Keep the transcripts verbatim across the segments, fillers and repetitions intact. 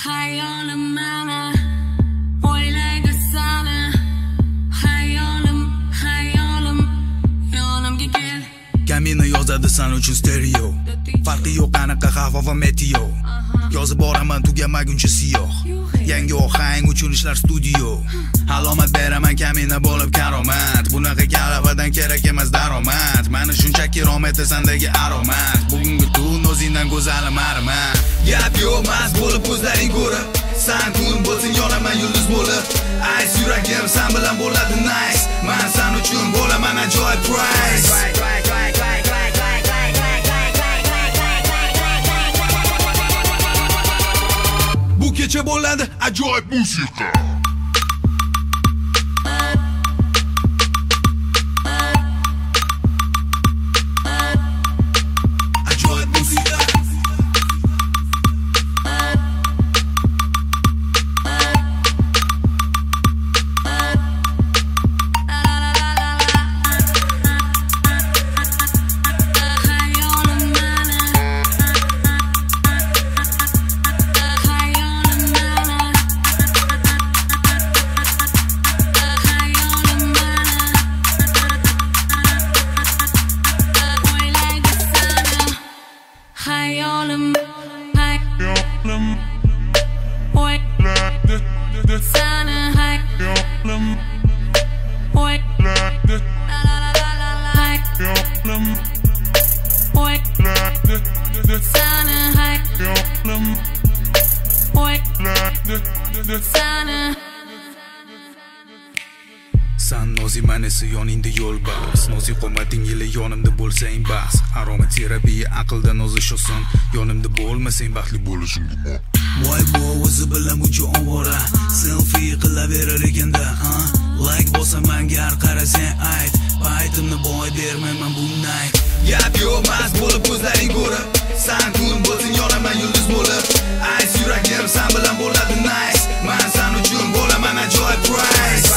Hayolim meni o'ylaydi seni. Hayolim, hayolim yonimga kel. Kamina yozadi sen uchun stereo. Farqi yo'q aniq havo va meteo. Yozib boraman tugamaguncha siyoh. Yangi ohang uchun ishlar studio. Alomat beraman kamina bo'lib karomat. Bunaqa kalavadan kerak emas daromad. Meni shunchaki rom etasandagi aromat. Bugungi tun o'zingdan go'zalim arman. Gap yo'q mas bo'lib ko'zlaring ko'rib. San kun bo'lsing yonaman yulduz bo'lib. Ice yuragim san bilan bo'ladi nice. Men san uchun bo'laman ajoyib price. Bu kecha bo'ladi ajoyib musiqa. Ajoyib musiqa. Hayolim, hayolim o'ylaydi seni. Hayolim o'ylaydi hayolim o'ylaydi seni. Hayolim o'ylaydi seni. San noziman esa yoningda yo'lbars. Nozik qomating yili yonimda bo'lsang bas. Aromaterapiya aqldan ozish oson. Yonimda bo'lmasang baxtli bo'lishing gumon. Voy bo o'zi bilan mujo ovora. Selfie qilaverar ekanda, ha? Like bo'lsa menga har qarasang ayt. Paytimni boy bermayman bunday. Gap yo'q mas bo'lib ko'zlaring ko'rib. San kun bo'lsing yonaman yulduz bo'lib. Ice yuragim san bilan bo'ladi nice. Men san uchun bo'laman ajoyib price.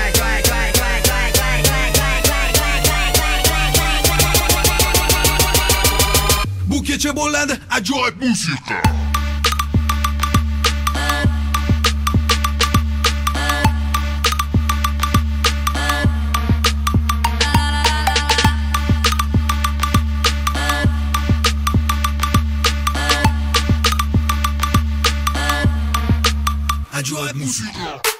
Bu kecha bo'ladi ajoyib musiqa. Ajoyib musiqa.